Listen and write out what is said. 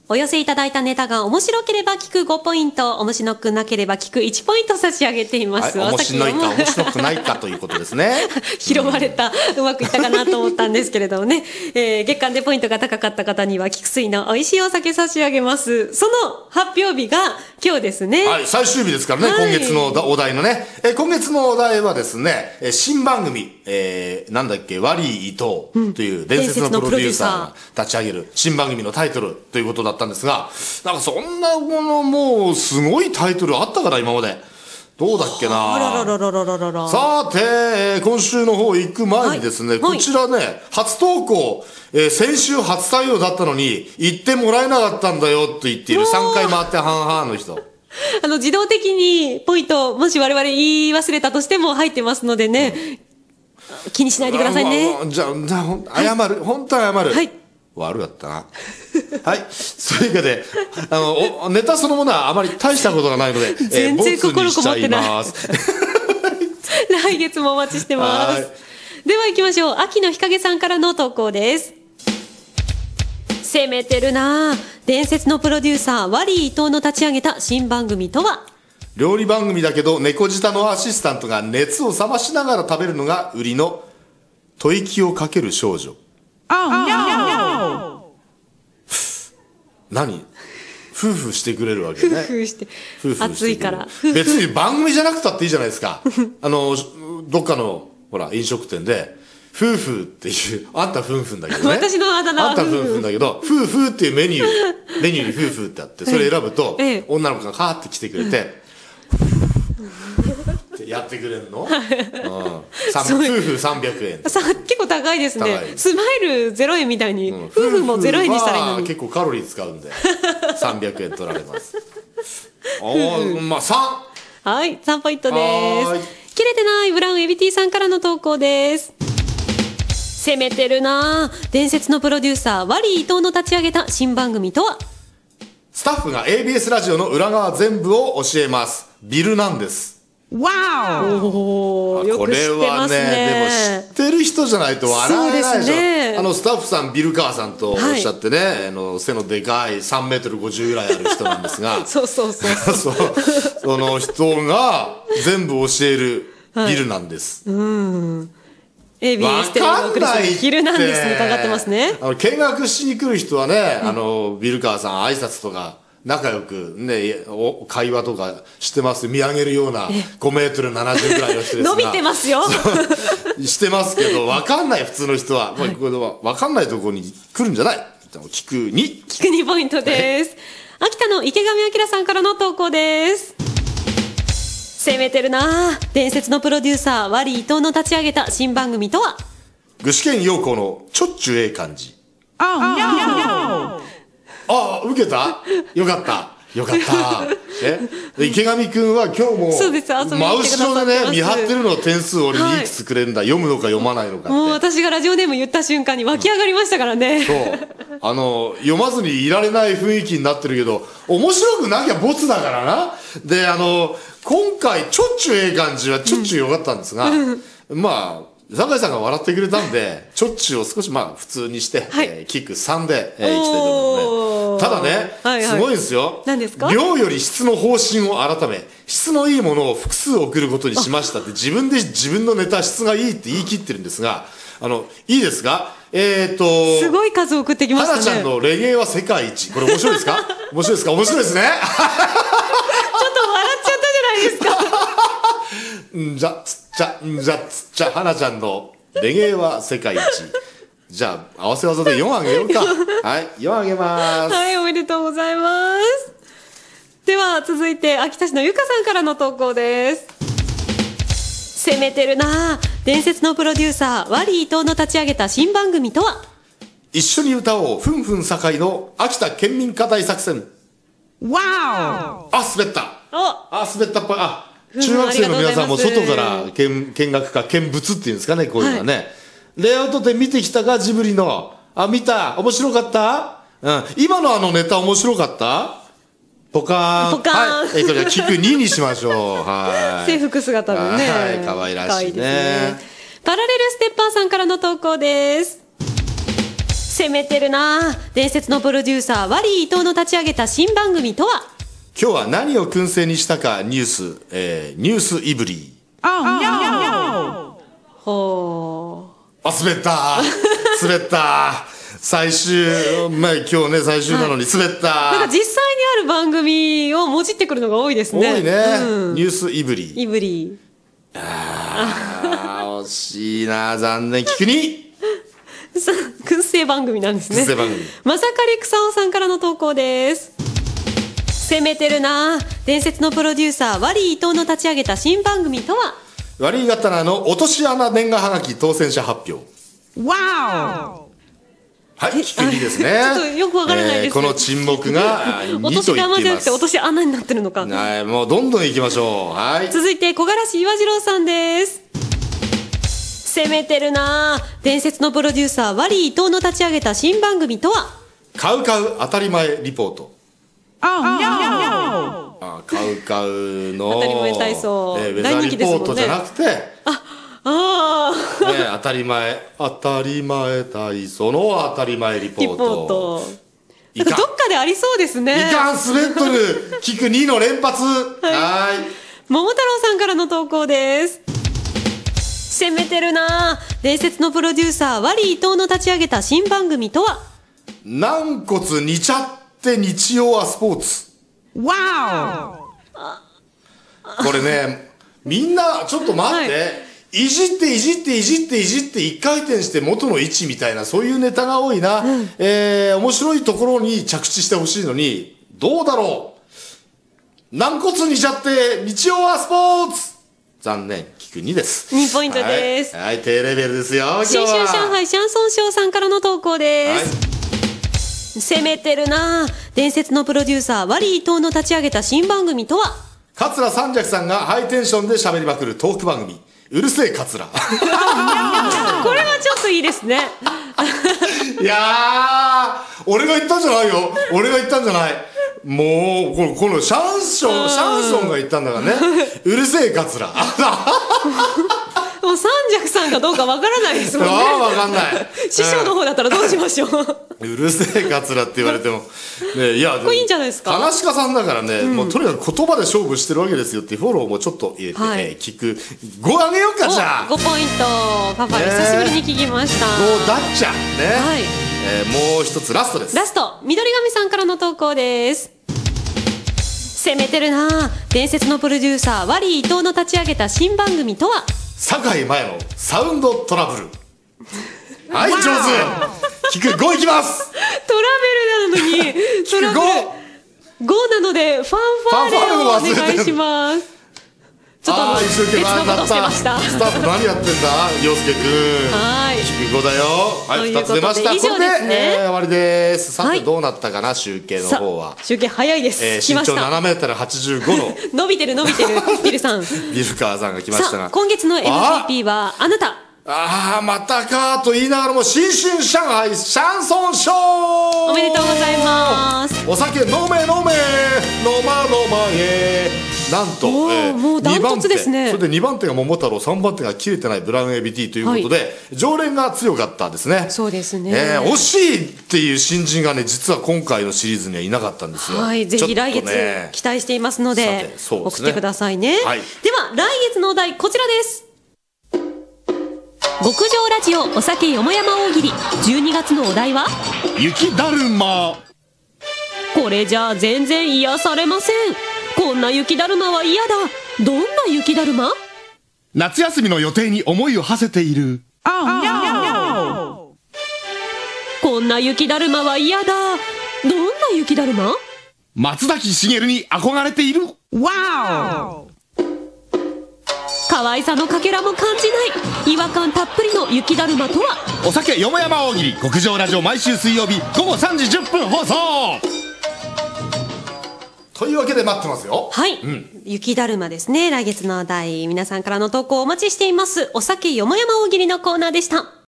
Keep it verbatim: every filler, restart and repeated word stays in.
お寄せいただいたネタが面白ければ聞くごポイント、面白くなければ聞くいちポイント差し上げています。 はい、面白いか面白くないかということですね。 拾われた、うまくいったかなと思ったんですけれどもね、えー、月間でポイントが高かった方には菊水の美味しいお酒差し上げます。その発表日が今日ですね。 はい、最終日ですからね、はい、今月のお題のね、えー、今月のお題はですね、新番組、えー、なんだっけ、ワリー伊藤という伝説のプロデューサーが立ち上げる新番組のタイトルということだったんですが、なんかそんなものもうすごいタイトルあったから今まで。どうだっけな。 あらららららららら。 さて、今週の方行く前にですね、はい、こちらね、はい、初投稿、えー、先週初採用だったのに、行ってもらえなかったんだよと言っているさんかい回って半々の人。 あの、自動的にポイント、もし我々言い忘れたとしても入ってますのでね、うん、気にしないでくださいね。 まあまあ、じゃあ、じゃあ、謝る。はい、本当は謝る。 はい。 悪かったな。はい。そういうわけで、あの、ネタそのものはあまり大したことがないので、 全然心こもってない。 えー、 来月もお待ちしてます。では行きましょう。秋の日陰さんからの投稿です。攻めてるなぁ。伝説のプロデューサー、ワリー伊藤の立ち上げた新番組とは？ 料理番組だけど、猫舌のアシスタントが熱を冷ましながら食べるのが売りの、吐息をかける少女。 Oh, no! 何夫婦してくれるわけね。 夫婦して。夫婦暑いから。 別に番組じゃなくたっていいじゃないですか。あの、どっかの、ほら、飲食店で、夫婦っていう、あんた夫婦だけどね。 私のあだ名はあんた夫婦だけど、夫婦っていうメニュー、メニューに夫婦ってあって、それ選ぶと、ええ、女の子がカーって来てくれて、ってやってくれるの、うん、夫婦さんびゃくえん。 さ結構高いですね。スマイルゼロえんみたいに、うん、夫婦もゼロえんにしたらいいのに。 結構カロリー使うんで、さんびゃくえん取られます。おー、まあさん。はい、さんポイントです。切れてないブラウンエビティさんからの投稿です。攻めてるなぁ。伝説のプロデューサー、ワリー伊藤の立ち上げた新番組とは？ スタッフが エービーエス ラジオの裏側全部を教えます。ビルなんです。 わお、よく知ってますね。 これはね、でも知ってる人じゃないと笑えないでしょ。ね、あのスタッフさんビル川さんとおっしゃってね、はい、あの背のでかいさんメートルごじゅうぐらいある人なんですがそうそうそうそうその人が全部教えるビルなんです、 はい、うん。エービーエス テレビの送りするヒルナンデスにかかってますね。 あの見学しに来る人はね、あのビル川さん挨拶とか仲良くね、会話とかしてます。見上げるようなごメートルななじゅうぐらいの人ですが伸びてますよしてますけど、分かんない普通の人は、はい、これは分かんないところに来るんじゃない。聞くに聞くにポイントです、はい、秋田の池上彰さんからの投稿です。攻めてるなぁ。伝説のプロデューサー、ワリー伊藤の立ち上げた新番組とは？ 具志堅用高のちょっちゅうええ感じ。 あ、oh, no. あ、受けた？よかった。よかった。え、池上くんは今日も真後ろでね、見張ってるの点数俺にいくつくれるんだ、はい、読むのか読まないのかって。 もう私がラジオネーム言った瞬間に湧き上がりましたからね。 そう。あの、読まずにいられない雰囲気になってるけど、面白くなきゃボツだからな。で、あの、今回ちょっちゅうええ感じはちょっちゅうよかったんですが、うん、まあ、酒井さんが笑ってくれたんで、ちょっちゅうを少しまあ普通にして、はい、えー、キックさんで、えー、いきたいと思いますね。ただね、はいはい、すごいんですよ。 何ですか？ 量より質の方針を改め、質のいいものを複数送ることにしましたって自分で自分のネタ質がいいって言い切ってるんですが、あの、いいですか？えーと、 すごい数送ってきましたね。 花ちゃんのレゲエは世界一。これ面白いですか？面白いですか？面白いですね。 ちょっと笑っちゃったじゃないですか。 んじゃつっちゃ、んじゃつっちゃ、花ちゃんのレゲエは世界一。じゃあ合わせ技でよんあげようか。はい、よんあげます。 はい、おめでとうございます。では続いて秋田市のゆかさんからの投稿です。攻めてるなぁ。伝説のプロデューサー、ワリー伊藤の立ち上げた新番組とは？ 一緒に歌おう、ふんふん堺の秋田県民課題作戦。 わーお。あ、滑った。あ、滑ったっぽい。あ、中学生の皆さんも外から見見学か見物っていうんですかね、こういうのはね。はい、レイアウトで見てきたか、ジブリの。あ、見た。面白かった？うん。今のあのネタ面白かった？ポカーン。 ポカーン。 はい。えっと、じゃあ、キクににしましょう。はい。 制服姿でね。 はい。可愛らしいね。 パラレルステッパーさんからの投稿です。 攻めてるな。伝説のプロデューサーワリー伊藤の立ち上げた新番組とは。 今日は何を燻製にしたかニュース、えー、ニュースイブリー。 ほー。あ、滑った。滑った。最終、まあ今日ね、最終なのに滑った。 はい、なんか実際にある番組をもじってくるのが多いですね。 多いね。うん、ニュースイブリー。 イブリー。 ああ、惜しいな。残念。聞くに。 燻製番組なんですね。 燻製番組。 まさかり草尾さんからの投稿です。攻めてるな。伝説のプロデューサーワリー伊藤の立ち上げた新番組とは。 ワリー刀の落とし穴年賀はがき当選者発表。 わお。 はい、聞くにですね。 ちょっとよくわからないです、 えー、この沈黙がにと言っています。 落とし穴じゃなくて落とし穴になってるのか。 はい、もうどんどん行きましょう。はい。 続いて小柄し岩次郎さんです。攻めてるな。伝説のプロデューサーワリー伊藤の立ち上げた新番組とは。 カウカウ当たり前リポート。ああ、カウカウの当たり前体操、 えー、ウェザーリポートじゃなくて、 あああ、ね、当たり前当たり前体操の当たり前リポート。 リポート。なんかどっかでありそうですね。 いかん、滑っとる。聞くにの連発。はい。 桃太郎さんからの投稿です。攻めてるな。伝説のプロデューサーワリー伊藤の立ち上げた新番組とは。 軟骨煮ちゃって日曜はスポーツ。 わお。これね、みんなちょっと待って、はい、いじっていじっていじっていじって一回転して元の位置みたいな、そういうネタが多いな。うん、えー、面白いところに着地してほしいのに、どうだろう。軟骨煮ちゃって日曜はスポーツ。残念、聞くにです。 にポイントです。 はい、はい、低レベルですよ。 新春上海シャンソンショーさんからの投稿です。はい、攻めてるな。伝説のプロデューサーワリー伊藤の立ち上げた新番組とは。 桂三尺さんがハイテンションで喋りまくるトーク番組。うるせえ桂。これはちょっといいですね。 いやー、俺が言ったんじゃないよ。俺が言ったんじゃない。もうこのこのシャンソンシャンソンが言ったんだからね。うるせえ桂。 もう三尺さんかどうかわからないですもんね。 ああ、わかんない。 師匠の方だったらどうしましょう。 うるせえ桂って言われてもね、いや、 これいいんじゃないですか。 話し家さんだからね、うん、もうとにかく言葉で勝負してるわけですよっていうフォローもちょっと入れて、はい、えー、聞くごあげようか。じゃあごポイント。パパ、久しぶりに聞きました。 ごだっちゃね。 はい、 えー、もう一つラストです。 ラスト、緑髪さんからの投稿です。攻めてるな。伝説のプロデューサーワリー伊藤の立ち上げた新番組とは。 酒井真也のサウンドトラブル。はい、上手。聞くごいきます。 トラベルなのにトラベルごなのでファンファーレをお願いします。ちょっとあー、一生懸命別のことしてました。 スタッフ何やってんだ陽介くん。はい、聞くごだよ。はい、ふたつ出ました。 以上ですね。 これで、えー、終わりです。さてどうなったかな、集計の方は。 集計早いです。 えー、身長ななメートルはちじゅうごの伸びてる伸びてるビルさん。 ビルカーさんが来ましたが、 今月の エムブイピー はあなた。 ああ、またかと言いながらも新春上海シャンソンショー。 おめでとうございます。 お酒飲め飲め飲ま飲まえ。なんと、 えー、もうダントツですね。 それでにばん手が桃太郎、さんばん手が切れてないブラウンエビティということで、はい、常連が強かったですね。 そうですね、 えー、惜しいっていう新人がね、実は今回のシリーズにはいなかったんですよ。 はい、ぜひ来月、ね、期待していますので、ね、送ってくださいね。はい、では来月のお題こちらです。極上ラジオお酒よもやま大喜利、じゅうにがつのお題は雪だるま。 これじゃあ全然癒されません。こんな雪だるまは嫌だ。どんな雪だるま？ 夏休みの予定に思いを馳せている。 Oh, no. こんな雪だるまは嫌だ。どんな雪だるま？ 松崎しげるに憧れている。 Wow! 可愛さのかけらも感じない違和感たっぷりの雪だるまとは。 お酒よもやま大喜利極上ラジオ、毎週水曜日ごごさんじじゅっぷん放送というわけで待ってますよ。 はい、うん、雪だるまですね。来月のお題、皆さんからの投稿お待ちしています。お酒よもやま大喜利のコーナーでした。